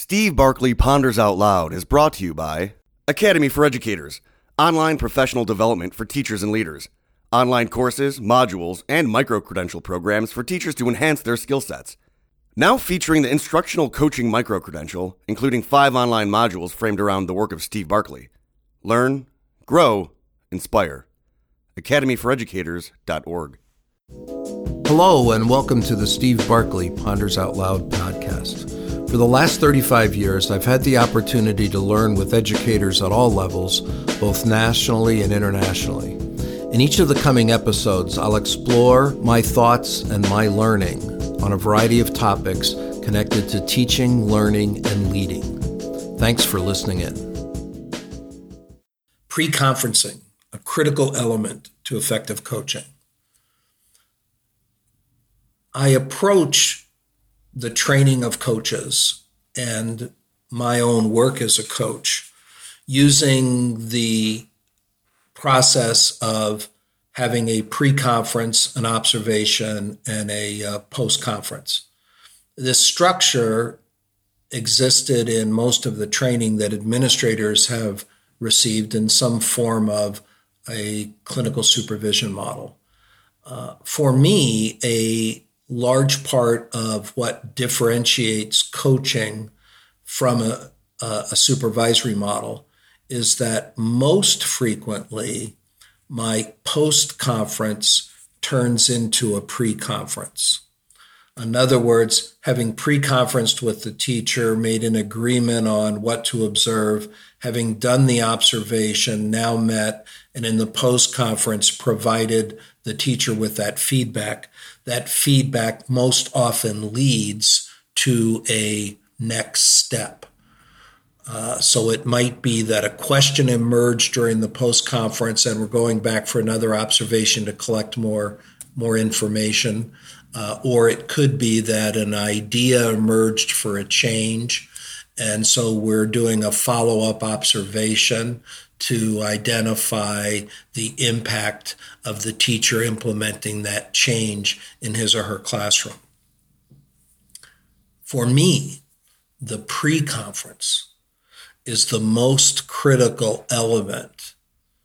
Steve Barkley Ponders Out Loud is brought to you by Academy for Educators, online professional development for teachers and leaders, online courses, modules, and micro-credential programs for teachers to enhance their skill sets. Now featuring the Instructional Coaching Micro-Credential, including 5 online modules framed around the work of Steve Barkley. Learn, grow, inspire. academyforeducators.org. Hello, and welcome to the Steve Barkley Ponders Out Loud podcast. For the last 35 years, I've had the opportunity to learn with educators at all levels, both nationally and internationally. In each of the coming episodes, I'll explore my thoughts and my learning on a variety of topics connected to teaching, learning, and leading. Thanks for listening in. Pre-conferencing, a critical element to effective coaching. I approach the training of coaches and my own work as a coach using the process of having a pre-conference, an observation, and a post-conference. This structure existed in most of the training that administrators have received in some form of a clinical supervision model. For me, a large part of what differentiates coaching from a supervisory model is that most frequently my post-conference turns into a pre-conference. In other words, having pre-conferenced with the teacher, made an agreement on what to observe, having done the observation, now met, and in the post-conference provided the teacher with that feedback. That feedback most often leads to a next step. So it might be that a question emerged during the post-conference and we're going back for another observation to collect more information. Or it could be that an idea emerged for a change. And so we're doing a follow-up observation to identify the impact of the teacher implementing that change in his or her classroom. For me, the pre-conference is the most critical element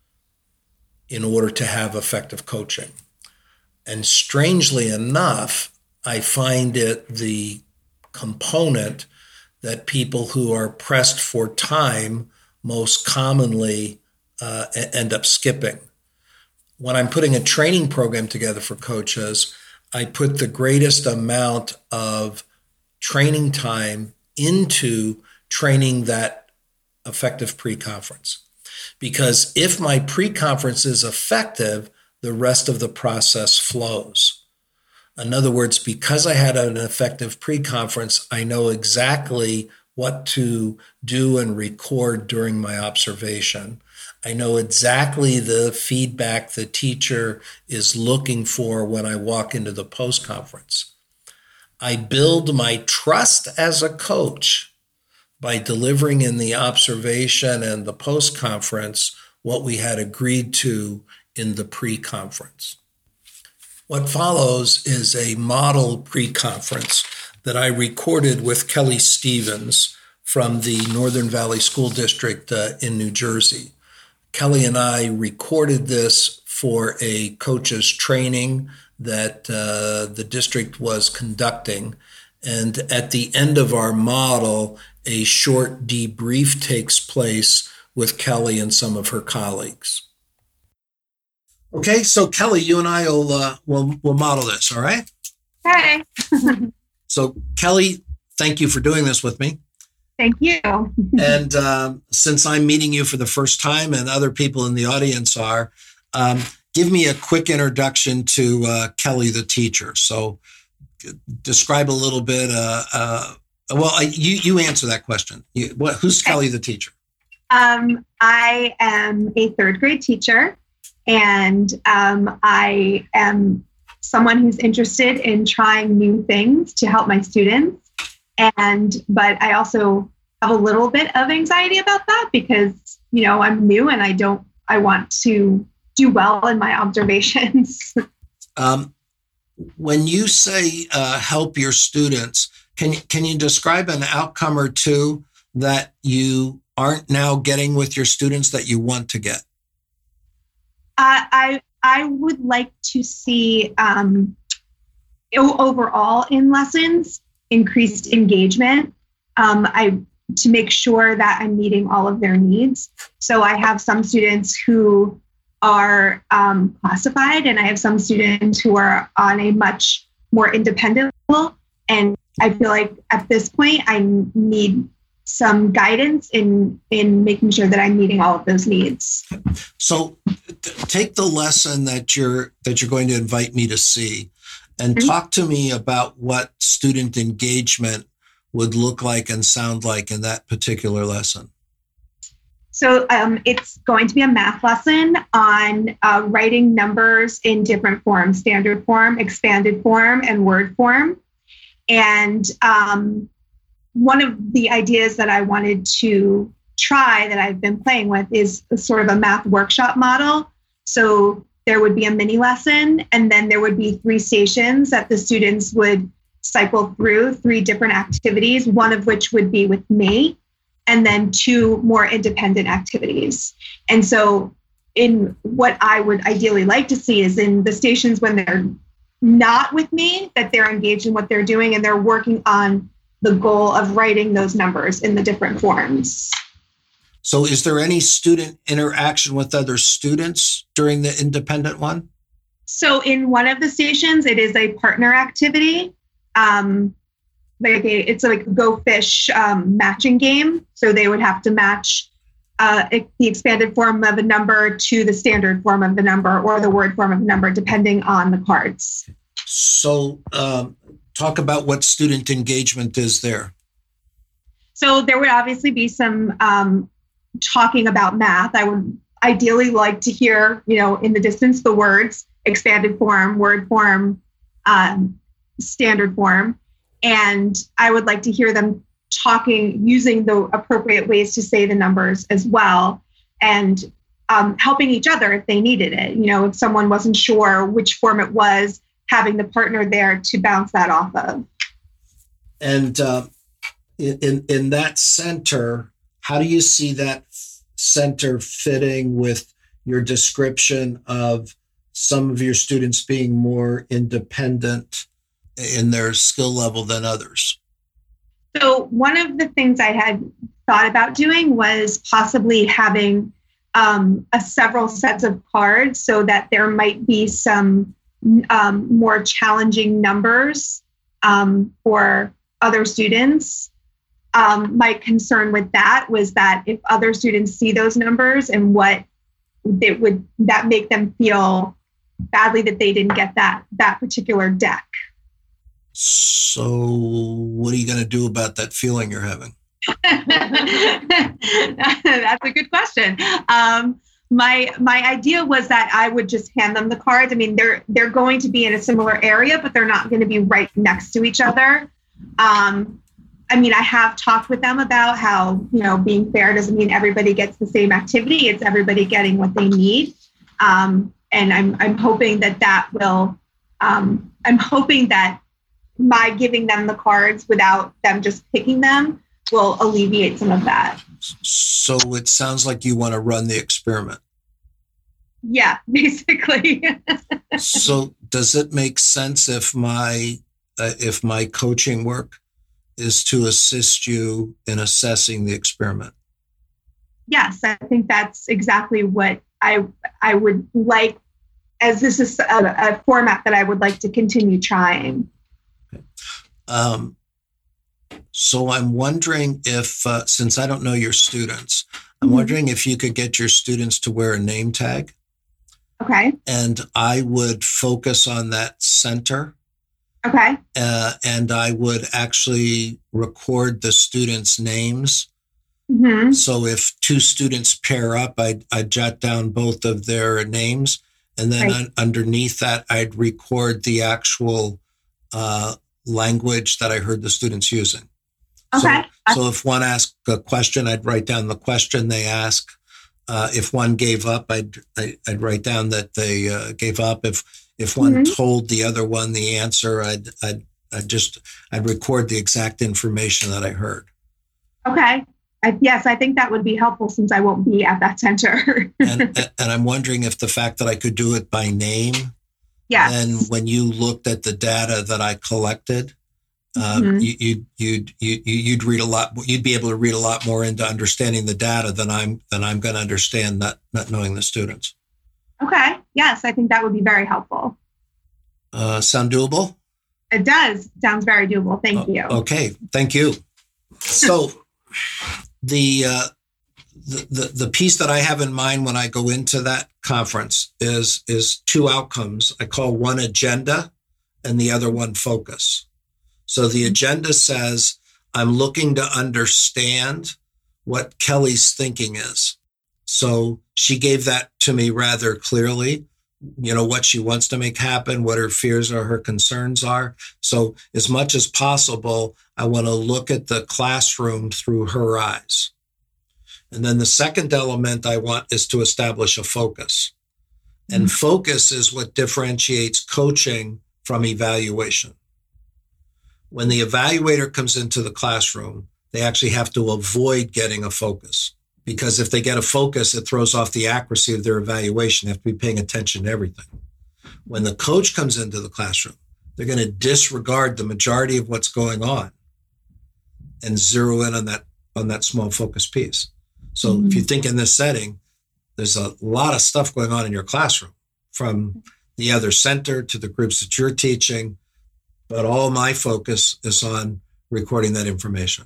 in order to have effective coaching. And strangely enough, I find it the component that people who are pressed for time most commonly end up skipping. When I'm putting a training program together for coaches, I put the greatest amount of training time into training that effective pre-conference. Because if my pre-conference is effective, the rest of the process flows. In other words, because I had an effective pre-conference, I know exactly what to do and record during my observation. I know exactly the feedback the teacher is looking for when I walk into the post-conference. I build my trust as a coach by delivering in the observation and the post-conference what we had agreed to in the pre-conference. What follows is a model pre-conference that I recorded with Kelly Stevens from the Northern Valley School District in New Jersey. Kelly and I recorded this for a coach's training that the district was conducting. And at the end of our model, a short debrief takes place with Kelly and some of her colleagues. Okay, so Kelly, you and I will model this, all right? Okay. So Kelly, thank you for doing this with me. Thank you. And since I'm meeting you for the first time and other people in the audience are, give me a quick introduction to Kelly the teacher. So describe a little bit. You answer that question. Who's Kelly the teacher? I am a third grade teacher, and I am someone who's interested in trying new things to help my students. But I also have a little bit of anxiety about that because, I'm new and I want to do well in my observations. When you say help your students, Can you describe an outcome or two that you aren't now getting with your students that you want to get? I would like to see overall in lessons increased engagement. To make sure that I'm meeting all of their needs. So I have some students who are classified, and I have some students who are on a much more independent level. And I feel like at this point, I need some guidance in making sure that I'm meeting all of those needs. So take the lesson that you're going to invite me to see and talk to me about what student engagement would look like and sound like in that particular lesson. So it's going to be a math lesson on writing numbers in different forms: standard form, expanded form, and word form. And one of the ideas that I wanted to try that I've been playing with is sort of a math workshop model. So there would be a mini lesson, and then there would be 3 stations that the students would cycle through, 3 different activities, one of which would be with me, and then 2 more independent activities. And so in what I would ideally like to see is in the stations when they're not with me, that they're engaged in what they're doing and they're working on the goal of writing those numbers in the different forms. So is there any student interaction with other students during the independent one? So in one of the stations, it is a partner activity. It's like a Go Fish matching game. So they would have to match the expanded form of a number to the standard form of the number or the word form of the number, depending on the cards. So talk about what student engagement is there. So there would obviously be some talking about math. I would ideally like to hear, in the distance, the words expanded form, word form, standard form. And I would like to hear them talking, using the appropriate ways to say the numbers as well, and helping each other if they needed it. If someone wasn't sure which form it was, having the partner there to bounce that off of. And in that center, how do you see that center fitting with your description of some of your students being more independent in their skill level than others? So one of the things I had thought about doing was possibly having several sets of cards so that there might be some more challenging numbers for other students. My concern with that was that if other students see those numbers and what would that make them feel badly that they didn't get that particular deck. So what are you going to do about that feeling you're having? That's a good question. My idea was that I would just hand them the cards. I mean, they're going to be in a similar area, but they're not going to be right next to each other. I have talked with them about how, being fair doesn't mean everybody gets the same activity. It's everybody getting what they need. And I'm hoping that will, I'm hoping that my giving them the cards without them just picking them will alleviate some of that. So it sounds like you want to run the experiment. Yeah, basically. So does it make sense if my coaching work is to assist you in assessing the experiment? Yes, I think that's exactly what I would like, as this is a format that I would like to continue trying. So I'm wondering if, since I don't know your students, I'm wondering if you could get your students to wear a name tag. Okay. And I would focus on that center. Okay. And I would actually record the students' names. Mm-hmm. So if 2 students pair up, I'd jot down both of their names. And then underneath that, I'd record the actual language that I heard the students using. Okay. So if one asked a question, I'd write down the question they ask. If one gave up, I'd write down that they gave up. If one told the other one the answer, I'd I'd record the exact information that I heard. Okay. Yes, I think that would be helpful since I won't be at that center. and I'm wondering if the fact that I could do it by name, yes. then when you looked at the data that I collected, you'd read a lot. You'd be able to read a lot more into understanding the data than I'm going to understand not knowing the students. Okay. Yes, I think that would be very helpful. Sound doable? It does. Sounds very doable. Thank you. Okay. Thank you. So the piece that I have in mind when I go into that conference is two outcomes. I call one agenda and the other one focus. So the agenda says, I'm looking to understand what Kelly's thinking is. So she gave that to me rather clearly, what she wants to make happen, what her fears or her concerns are. So as much as possible, I want to look at the classroom through her eyes. And then the second element I want is to establish a focus. And focus is what differentiates coaching from evaluation. When the evaluator comes into the classroom, they actually have to avoid getting a focus, because if they get a focus, it throws off the accuracy of their evaluation. They have to be paying attention to everything. When the coach comes into the classroom, they're going to disregard the majority of what's going on and zero in on that small focus piece. So if you think in this setting, there's a lot of stuff going on in your classroom, from the other center to the groups that you're teaching, but all my focus is on recording that information.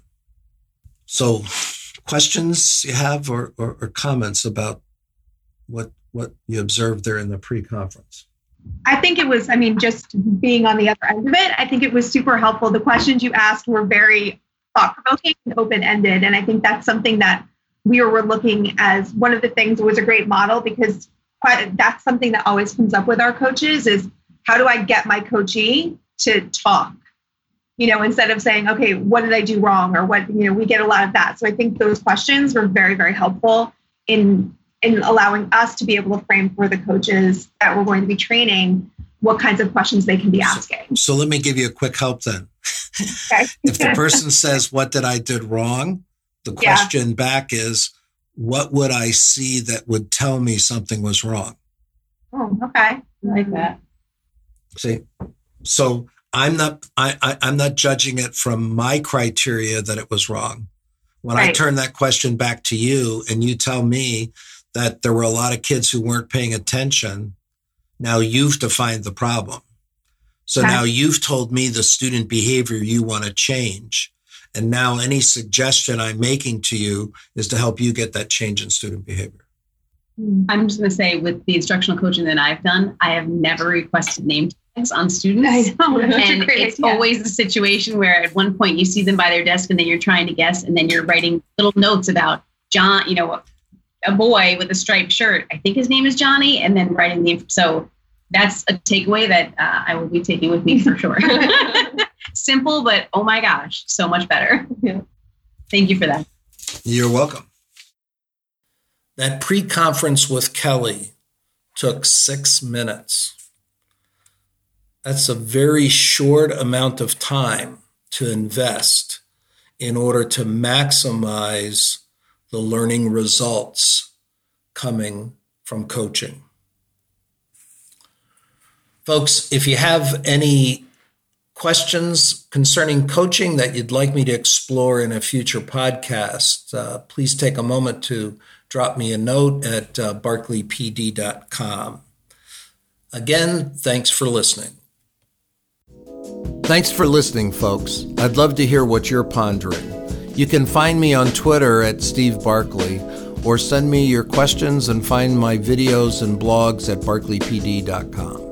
So questions you have or comments about what you observed there in the pre-conference? I think it was, just being on the other end of it, I think it was super helpful. The questions you asked were very thought-provoking and open-ended. And I think that's something that we were looking as one of the things. It was a great model, because that's something that always comes up with our coaches is, how do I get my coachee to talk? Instead of saying, okay, what did I do wrong? Or what, we get a lot of that. So I think those questions were very, very helpful in allowing us to be able to frame for the coaches that we're going to be training what kinds of questions they can be asking. So let me give you a quick help then. Okay. If the person says, what did I do wrong? The question back is, what would I see that would tell me something was wrong? Oh, okay. I like that. See, so I'm not judging it from my criteria that it was wrong. When I turn that question back to you and you tell me that there were a lot of kids who weren't paying attention, now you've defined the problem. So now you've told me the student behavior you want to change. And now any suggestion I'm making to you is to help you get that change in student behavior. I'm just going to say, with the instructional coaching that I've done, I have never requested name tags on students. I know, and it's always a situation where at one point you see them by their desk and then you're trying to guess, and then you're writing little notes about John, a boy with a striped shirt. I think his name is Johnny, and then writing the. So that's a takeaway that I will be taking with me for sure. Simple, but oh my gosh, so much better. Yeah. Thank you for that. You're welcome. That pre-conference with Kelly took 6 minutes. That's a very short amount of time to invest in order to maximize the learning results coming from coaching. Folks, if you have any questions concerning coaching that you'd like me to explore in a future podcast, please take a moment to drop me a note at barclaypd.com. Again, thanks for listening. Thanks for listening, folks. I'd love to hear what you're pondering. You can find me on Twitter at Steve Barclay, or send me your questions and find my videos and blogs at barclaypd.com.